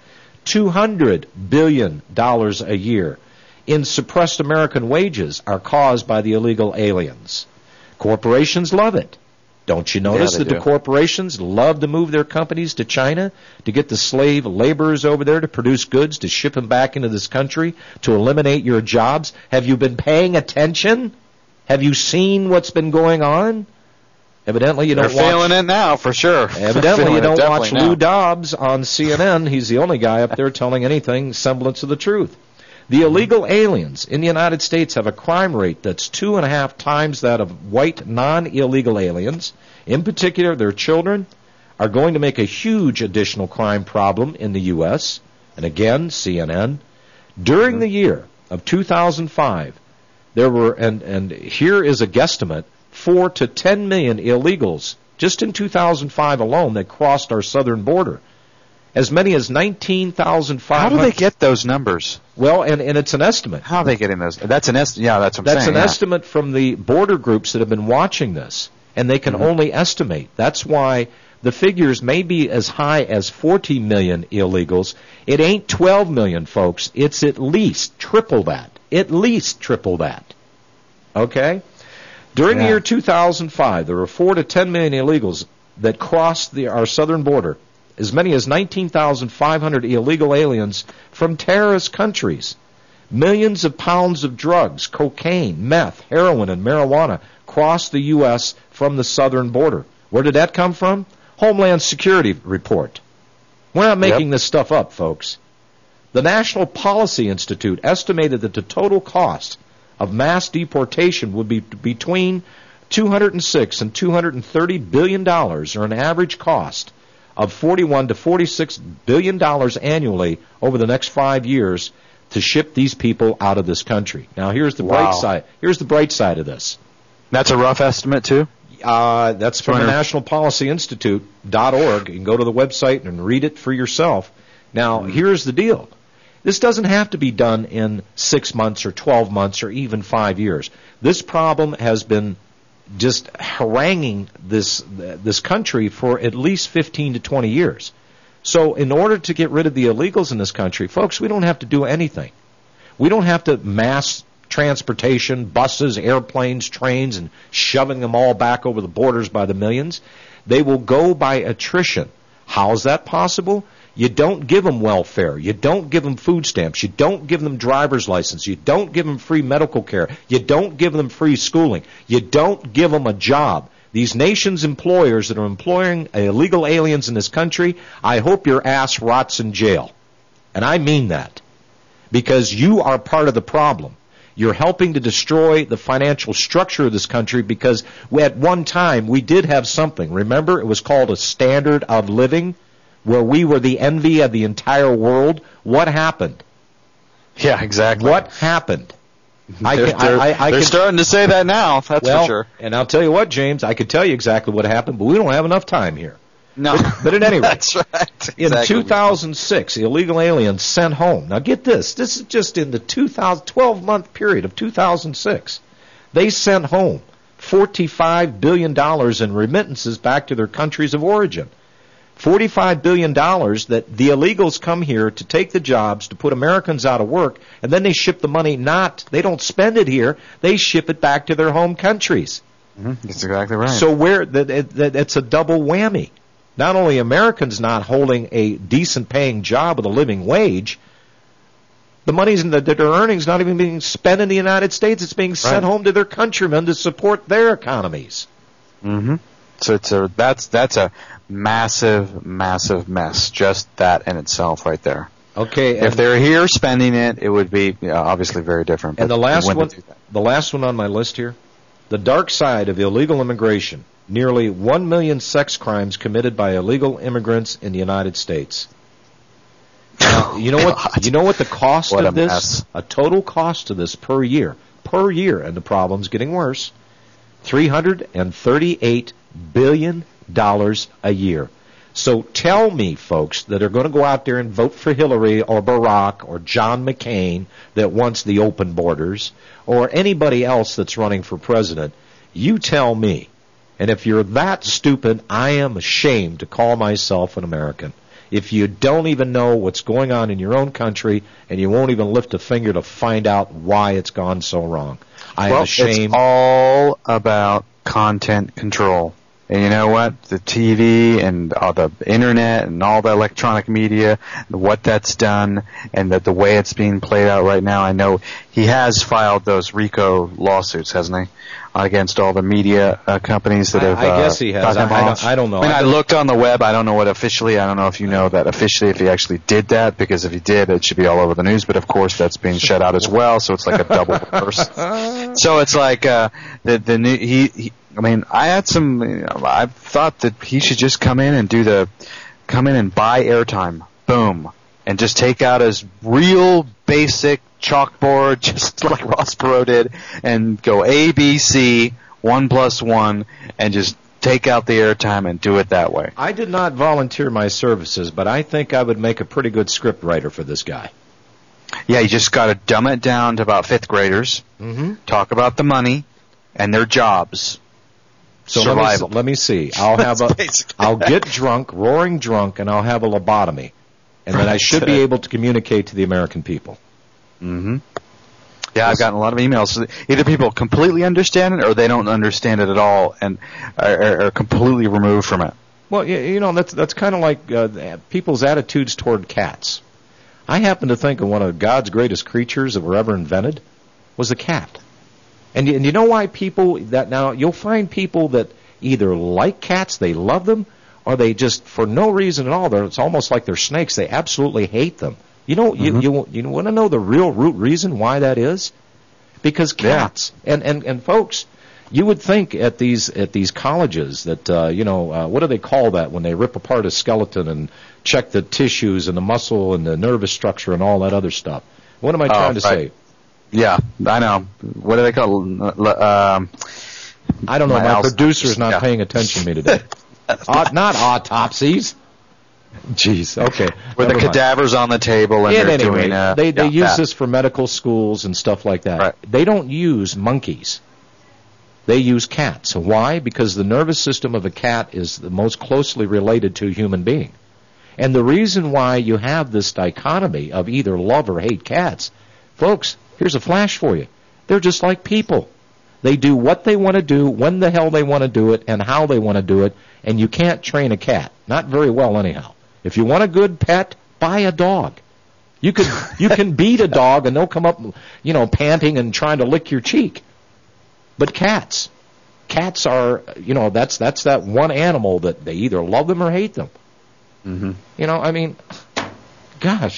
$200 billion a year in suppressed American wages are caused by the illegal aliens. Corporations love it. Don't you notice that the corporations love to move their companies to China to get the slave laborers over there to produce goods, to ship them back into this country, to eliminate your jobs? Have you been paying attention? Have you seen what's been going on? Evidently you don't watch. They're feeling it now, for sure. Evidently you don't watch Lou Dobbs on CNN. He's the only guy up there telling anything semblance of the truth. The illegal aliens in the United States have a crime rate that's 2.5 times that of white non-illegal aliens. In particular, their children are going to make a huge additional crime problem in the U.S. And again, CNN. During the year of 2005, there were, and here is a guesstimate, 4 to 10 million illegals just in 2005 alone that crossed our southern border. As many as 19,500. How do they get those numbers? Well, and it's an estimate. How are they getting those? That's an estimate. Yeah, that's what I'm saying. That's an estimate from the border groups that have been watching this, and they can only estimate. That's why the figures may be as high as 40 million illegals. It ain't 12 million, folks. It's at least triple that. At least triple that. Okay? During the year 2005, there were 4 to 10 million illegals that crossed our southern border. As many as 19,500 illegal aliens from terrorist countries. Millions of pounds of drugs, cocaine, meth, heroin, and marijuana crossed the U.S. from the southern border. Where did that come from? Homeland Security report. We're not making this stuff up, folks. The National Policy Institute estimated that the total cost of mass deportation would be between $206 and $230 billion, or an average cost of $41 to $46 billion annually over the next 5 years to ship these people out of this country. Now, here's the bright side. Here's the bright side of this. That's a rough estimate, too? That's from the National Policy Institute.org. You can go to the website and read it for yourself. Now, here's the deal. This doesn't have to be done in 6 months or 12 months or even 5 years. This problem has been just haranguing this country for at least 15 to 20 years. So in order to get rid of the illegals in this country, folks, we don't have to do anything. We don't have to mass transportation, buses, airplanes, trains, and shoving them all back over the borders by the millions. They will go by attrition. How is that possible? You don't give them welfare. You don't give them food stamps. You don't give them driver's license. You don't give them free medical care. You don't give them free schooling. You don't give them a job. These nations' employers that are employing illegal aliens in this country, I hope your ass rots in jail. And I mean that. Because you are part of the problem. You're helping to destroy the financial structure of this country because at one time we did have something. Remember, it was called a standard of living where we were the envy of the entire world. What happened? Yeah, exactly. What happened? They're starting to say that now, that's for sure. And I'll tell you what, James, I could tell you exactly what happened, but we don't have enough time here. No. But at any rate, that's right. Exactly. In 2006, illegal aliens sent home. Now get this. This is just in the 12-month period of 2006. They sent home $45 billion in remittances back to their countries of origin. $45 billion that the illegals come here to take the jobs, to put Americans out of work, and then they ship the money they don't spend it here, they ship it back to their home countries. Mm-hmm. That's exactly right. So it's a double whammy. Not only Americans not holding a decent paying job with a living wage, the money that they're earning is not even being spent in the United States. It's being sent home to their countrymen to support their economies. Mm-hmm. So that's a massive, massive mess. Just that in itself right there. Okay. If they're here spending it, it would be obviously very different. And the last one on my list here, the dark side of illegal immigration. Nearly 1 million sex crimes committed by illegal immigrants in the United States. Now, you know what the cost of this? Mess. A total cost of this per year, and the problem's getting worse. $338 billion a year. So tell me, folks, that are going to go out there and vote for Hillary or Barack or John McCain that wants the open borders, or anybody else that's running for president, you tell me. And if you're that stupid, I am ashamed to call myself an American. If you don't even know what's going on in your own country and you won't even lift a finger to find out why it's gone so wrong, I am ashamed. It's all about content control. And you know what? The TV and the internet and all the electronic media, what that's done, and that the way it's being played out right now. I know he has filed those RICO lawsuits, hasn't he, against all the media companies that have. I guess he has. I don't know. I mean, I looked on the web. I don't know what officially. I don't know if you know that officially if he actually did that, because if he did, it should be all over the news. But of course, that's being shut out as well. So it's like a double reverse. So it's like the new I mean, I thought that he should just come in and buy airtime, boom, and just take out his real basic chalkboard, just like Ross Perot did, and go A, B, C, 1 + 1, and just take out the airtime and do it that way. I did not volunteer my services, but I think I would make a pretty good script writer for this guy. Yeah, you just got to dumb it down to about 5th graders, talk about the money and their jobs. So let me see. I'll get drunk, roaring drunk, and I'll have a lobotomy, and then I should be able to communicate to the American people. Mm-hmm. Yeah, I've gotten a lot of emails. Either people completely understand it, or they don't understand it at all, and are completely removed from it. Well, you know, that's kind of like people's attitudes toward cats. I happen to think of one of God's greatest creatures that were ever invented was a cat. And you know why you'll find people that either like cats, they love them, or they just, for no reason at all, it's almost like they're snakes, they absolutely hate them. You know, you want to know the real root reason why that is? Because cats, and folks, you would think at these colleges that, what do they call that when they rip apart a skeleton and check the tissues and the muscle and the nervous structure and all that other stuff? What am I trying to say? Yeah, I know. What do they call I don't know. My producer's not paying attention to me today. Not autopsies. Jeez. Okay. With the cadavers on the table, and they're doing. They use this for medical schools and stuff like that. Right. They don't use monkeys. They use cats. Why? Because the nervous system of a cat is the most closely related to a human being. And the reason why you have this dichotomy of either love or hate cats, folks, here's a flash for you. They're just like people. They do what they want to do, when the hell they want to do it, and how they want to do it, and you can't train a cat. Not very well, anyhow. If you want a good pet, buy a dog. You can beat a dog, and they'll come up, panting and trying to lick your cheek. But cats are, that's that one animal that they either love them or hate them. Mm-hmm. Gosh,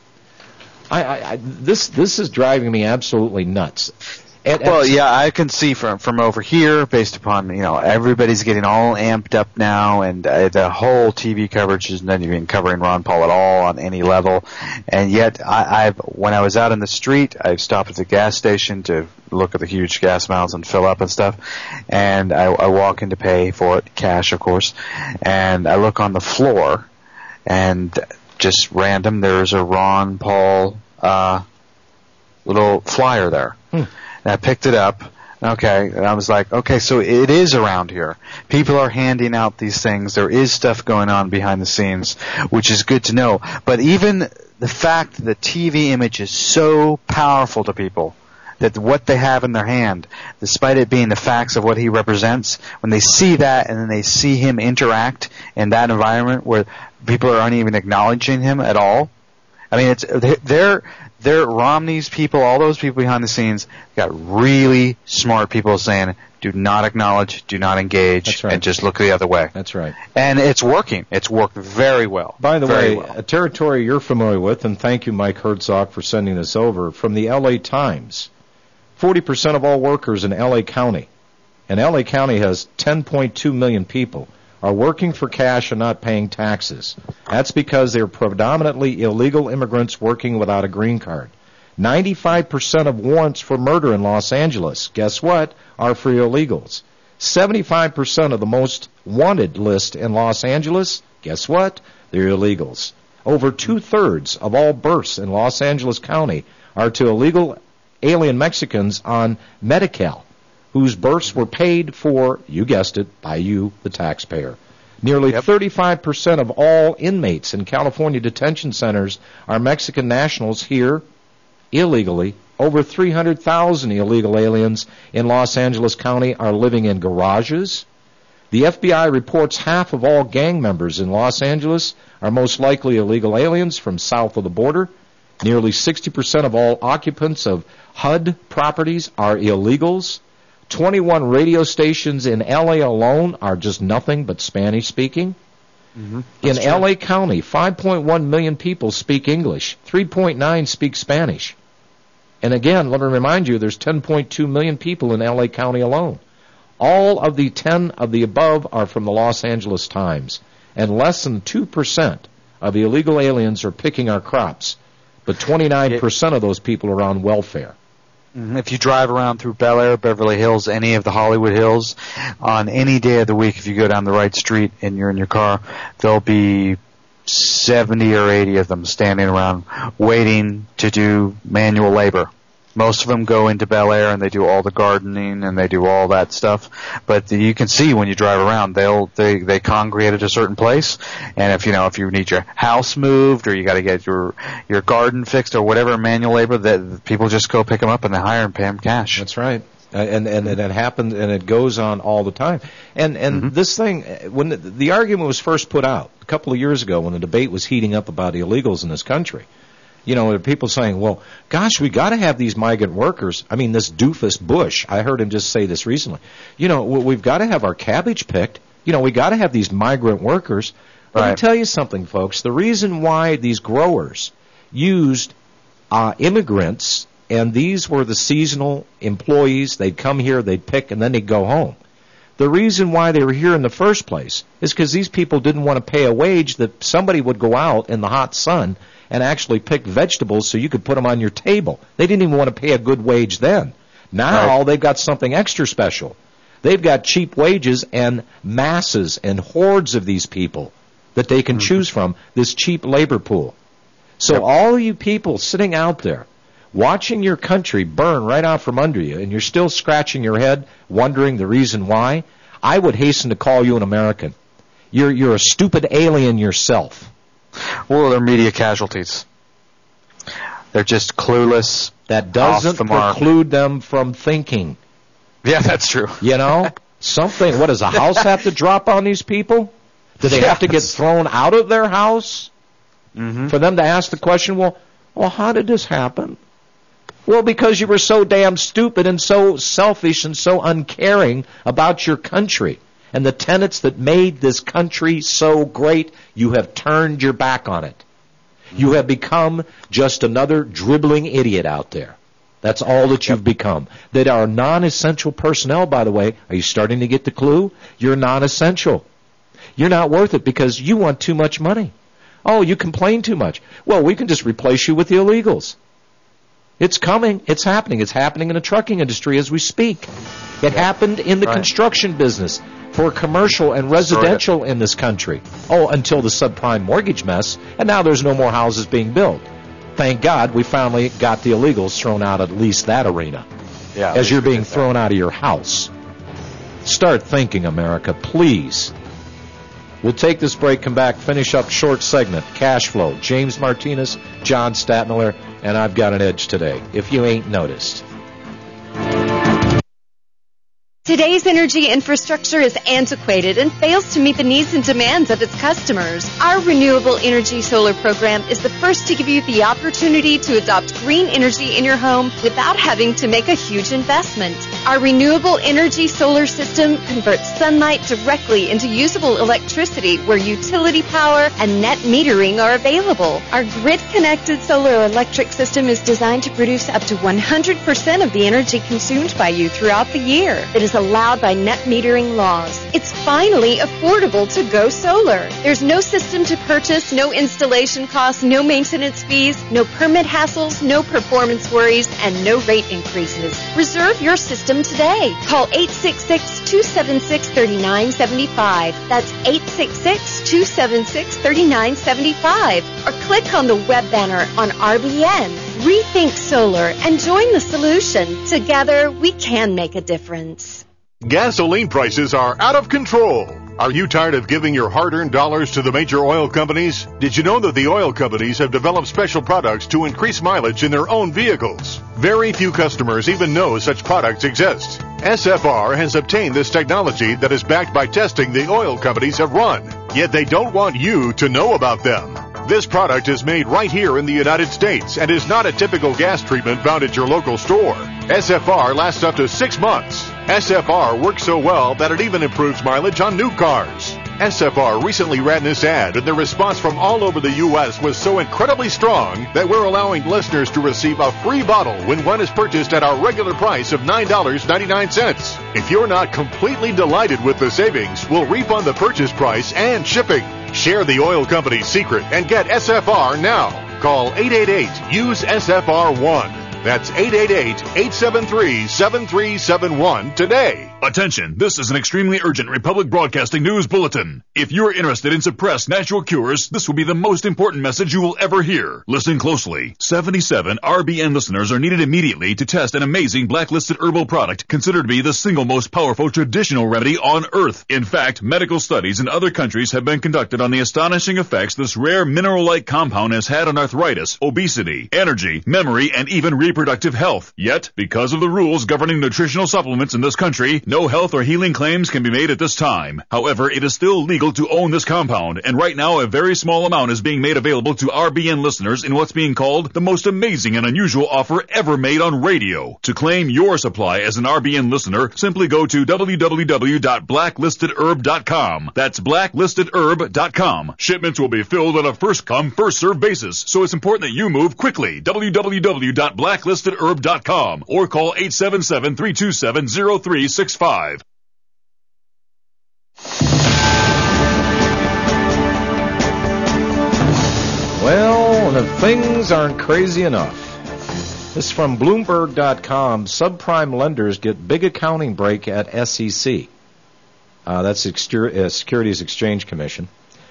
this is driving me absolutely nuts. I can see from over here, based upon, everybody's getting all amped up now, and the whole TV coverage is not even covering Ron Paul at all on any level. And yet, when I was out in the street, I stopped at the gas station to look at the huge gas miles and fill up and stuff. And I walk in to pay for it, cash, of course. And I look on the floor, and just random, there's a Ron Paul little flyer there. And I picked it up, and I was like, okay, so it is around here. People are handing out these things. There is stuff going on behind the scenes, which is good to know. But even the fact that the TV image is so powerful to people, that what they have in their hand, despite it being the facts of what he represents, when they see that and then they see him interact in that environment where people aren't even acknowledging him at all, they're Romney's people, all those people behind the scenes, got really smart people saying, do not acknowledge, do not engage, and just look the other way. That's right. And it's working. It's worked very well. By the way, a territory you're familiar with, and thank you, Mike Herzog, for sending this over, from the L.A. Times. 40% of all workers in L.A. County, and L.A. County has 10.2 million people, are working for cash and not paying taxes. That's because they're predominantly illegal immigrants working without a green card. 95% of warrants for murder in Los Angeles, guess what, are for illegals. 75% of the most wanted list in Los Angeles, guess what, they're illegals. Over 2/3 of all births in Los Angeles County are to illegal alien Mexicans on Medi-Cal, whose births were paid for, you guessed it, by you, the taxpayer. Nearly 35% of all inmates in California detention centers are Mexican nationals here illegally. Over 300,000 illegal aliens in Los Angeles County are living in garages. The FBI reports half of all gang members in Los Angeles are most likely illegal aliens from south of the border. Nearly 60% of all occupants of HUD properties are illegals. 21 radio stations in L.A. alone are just nothing but Spanish-speaking. Mm-hmm. In L.A. County, 5.1 million people speak English. 3.9 speak Spanish. And again, let me remind you, there's 10.2 million people in L.A. County alone. All of the 10 of the above are from the Los Angeles Times. And less than 2% of the illegal aliens are picking our crops. But 29% of those people are on welfare. If you drive around through Bel Air, Beverly Hills, any of the Hollywood Hills, on any day of the week, if you go down the right street and you're in your car, there'll be 70 or 80 of them standing around waiting to do manual labor. Most of them go into Bel Air and they do all the gardening and they do all that stuff. But you can see when you drive around, they congregate at a certain place. And if you need your house moved or you got to get your garden fixed or whatever manual labor, that people just go pick them up and they hire and pay them cash. That's right. And it happens and it goes on all the time. And this thing, when the argument was first put out a couple of years ago, when the debate was heating up about illegals in this country. There are people saying, well, gosh, we got to have these migrant workers. I mean, this doofus Bush, I heard him just say this recently. We've got to have our cabbage picked. We got to have these migrant workers. Let me tell you something, folks. The reason why these growers used immigrants, and these were the seasonal employees, they'd come here, they'd pick, and then they'd go home. The reason why they were here in the first place is because these people didn't want to pay a wage that somebody would go out in the hot sun and actually pick vegetables so you could put them on your table. They didn't even want to pay a good wage then. Now they've got something extra special. They've got cheap wages and masses and hordes of these people that they can choose from, this cheap labor pool. So all you people sitting out there watching your country burn right out from under you, and you're still scratching your head wondering the reason why, I would hasten to call you an American. You're a stupid alien yourself. Well, they're media casualties. They're just clueless. That doesn't preclude them from thinking. Yeah, that's true. You know? Something. What, does a house have to drop on these people? Do they have to get thrown out of their house? For them to ask the question, well, how did this happen? Well, because you were so damn stupid and so selfish and so uncaring about your country and the tenets that made this country so great, you have turned your back on it. You have become just another dribbling idiot out there. That's all that you've become. That are non-essential personnel, by the way. Are you starting to get the clue? You're non-essential. You're not worth it because you want too much money. Oh, you complain too much. Well, we can just replace you with the illegals. It's coming. It's happening. It's happening in the trucking industry as we speak. It happened in the construction business for commercial and residential in this country. Oh, until the subprime mortgage mess, and now there's no more houses being built. Thank God we finally got the illegals thrown out of at least that arena. Yeah, as you're being thrown out of your house. Start thinking, America, please. We'll take this break, come back, finish up short segment, cash flow. James Martinez, John Statmiller, and I've got an edge today, if you ain't noticed. Today's energy infrastructure is antiquated and fails to meet the needs and demands of its customers. Our Renewable Energy Solar program is the first to give you the opportunity to adopt green energy in your home without having to make a huge investment. Our Renewable Energy Solar system converts sunlight directly into usable electricity where utility power and net metering are available. Our grid-connected solar electric system is designed to produce up to 100% of the energy consumed by you throughout the year. It is allowed by net metering laws. It's finally affordable to go solar. There's no system to purchase, no installation costs, no maintenance fees, no permit hassles, no performance worries, and no rate increases. Reserve your system today. Call 866-276-3975. That's 866-276-3975. Or click on the web banner on RBN. Rethink solar and join the solution. Together, we can make a difference. Gasoline prices are out of control. Are you tired of giving your hard-earned dollars to the major oil companies? Did you know that the oil companies have developed special products to increase mileage in their own vehicles? Very few customers even know such products exist. SFR has obtained this technology that is backed by testing the oil companies have run, yet they don't want you to know about them. This product is made right here in the United States and is not a typical gas treatment found at your local store. SFR lasts up to 6 months. SFR works so well that it even improves mileage on new cars. SFR recently ran this ad, and the response from all over the U.S. was so incredibly strong that we're allowing listeners to receive a free bottle when one is purchased at our regular price of $9.99. If you're not completely delighted with the savings, we'll refund the purchase price and shipping. Share the oil company's secret and get SFR now. Call 888-USE-SFR1. That's 888-873-7371 today. Attention, this is an extremely urgent Republic Broadcasting News Bulletin. If you're interested in suppressed natural cures, this will be the most important message you will ever hear. Listen closely. 77 RBN listeners are needed immediately to test an amazing blacklisted herbal product considered to be the single most powerful traditional remedy on Earth. In fact, medical studies in other countries have been conducted on the astonishing effects this rare mineral-like compound has had on arthritis, obesity, energy, memory, and even reproductive health. Yet, because of the rules governing nutritional supplements in this country, no health or healing claims can be made at this time. However, it is still legal to own this compound, and right now a very small amount is being made available to RBN listeners in what's being called the most amazing and unusual offer ever made on radio. To claim your supply as an RBN listener, simply go to www.blacklistedherb.com. That's blacklistedherb.com. Shipments will be filled on a first-come, first-served basis, so it's important that you move quickly. www.blacklistedherb.com or call 877-327-0365. Well, if things aren't crazy enough, This is from Bloomberg.com. Subprime lenders get big accounting break at SEC. That's Securities Exchange Commission.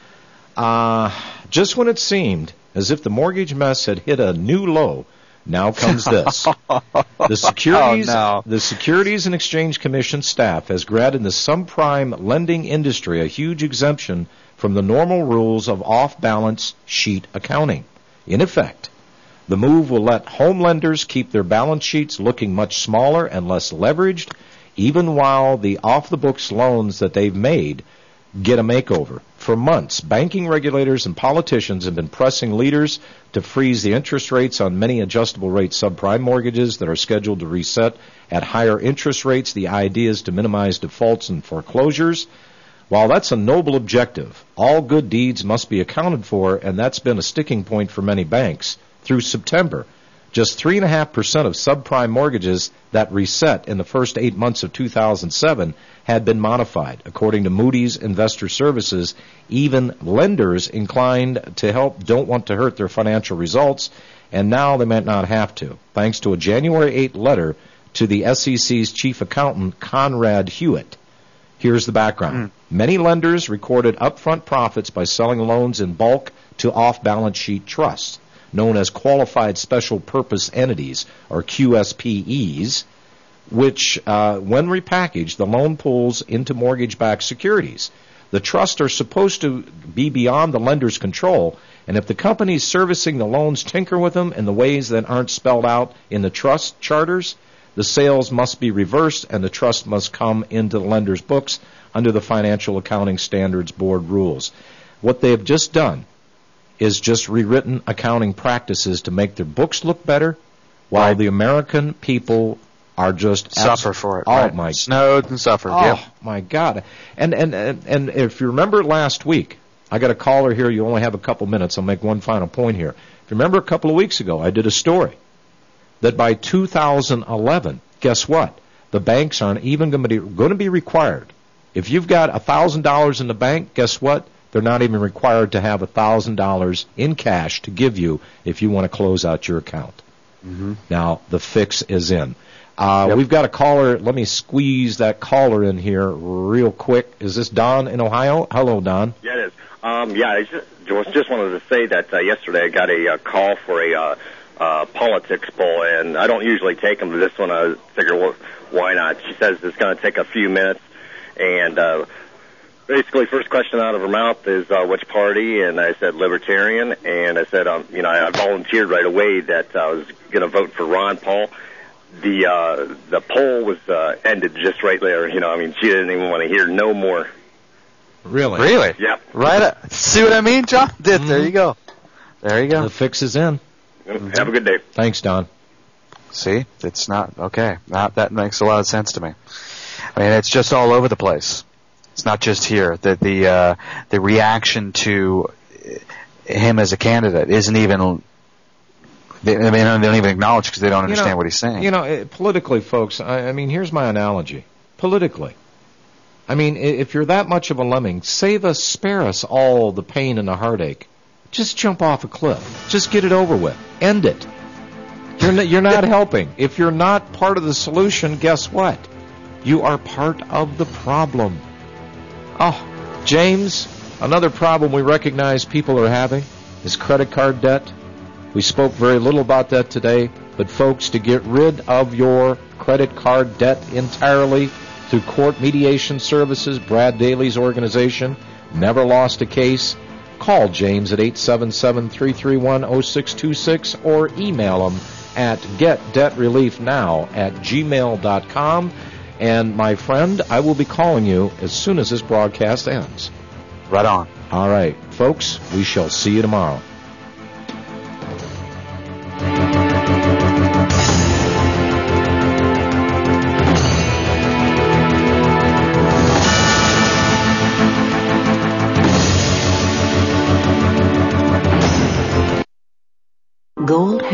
Just when it seemed as if the mortgage mess had hit a new low, now comes this. The Securities and Exchange Commission staff has granted the subprime lending industry a huge exemption from the normal rules of off-balance sheet accounting. In effect, the move will let home lenders keep their balance sheets looking much smaller and less leveraged, even while the off-the-books loans that they've made get a makeover. For months, banking regulators and politicians have been pressing leaders to freeze the interest rates on many adjustable-rate subprime mortgages that are scheduled to reset at higher interest rates. The idea is to minimize defaults and foreclosures. While that's a noble objective, all good deeds must be accounted for, and that's been a sticking point for many banks. Through September, just 3.5% of subprime mortgages that reset in the first 8 months of 2007 had been modified. According to Moody's Investor Services, even lenders inclined to help don't want to hurt their financial results, and now they might not have to, thanks to a January 8 letter to the SEC's chief accountant, Conrad Hewitt. Here's the background. Many lenders recorded upfront profits by selling loans in bulk to off-balance sheet trusts, known as Qualified Special Purpose Entities, or QSPEs, which, when repackaged, the loan pools into mortgage-backed securities. The trusts are supposed to be beyond the lender's control, and if the companies servicing the loans tinker with them in the ways that aren't spelled out in the trust charters, the sales must be reversed and the trust must come into the lender's books under the Financial Accounting Standards Board rules. What they have just done is just rewritten accounting practices to make their books look better, while the American people are just suffer for it. Oh, right. my! Snowed and suffered. Oh, my God! And if you remember last week, I got a caller here. You only have a couple minutes. I'll make one final point here. If you remember a couple of weeks ago, I did a story that by 2011, guess what? The banks aren't even going to be required. If you've got $1,000 in the bank, guess what? They're not even required to have $1,000 in cash to give you if you want to close out your account. Mm-hmm. Now, the fix is in. We've got a caller. Let me squeeze that caller in here real quick. Is this Don in Ohio? Hello, Don. Yeah, it is. I just wanted to say that yesterday I got a call for a politics poll, and I don't usually take them, but this one I figure, well, why not? She says it's going to take a few minutes, and basically, first question out of her mouth is which party, and I said Libertarian, and I said, I volunteered right away that I was going to vote for Ron Paul. The poll was ended just right there. She didn't even want to hear no more. Really? Really? Yeah. Right. See what I mean, John? Mm-hmm. There you go. There you go. The fix is in. Have a good day. Thanks, Don. See, it's not okay. That makes a lot of sense to me. I mean, it's just all over the place. It's not just here. The reaction to him as a candidate isn't even. They don't even acknowledge because they don't understand what he's saying. Politically, folks. I mean, here's my analogy. Politically, I mean, if you're that much of a lemming, spare us all the pain and the heartache. Just jump off a cliff. Just get it over with. End it. You're not helping. If you're not part of the solution, guess what? You are part of the problem. Oh, James, another problem we recognize people are having is credit card debt. We spoke very little about that today, but folks, to get rid of your credit card debt entirely through court mediation services, Brad Daly's organization, never lost a case. Call James at 877-331-0626 or email him at getdebtreliefnow@gmail.com. And my friend, I will be calling you as soon as this broadcast ends. Right on. All right, folks, we shall see you tomorrow.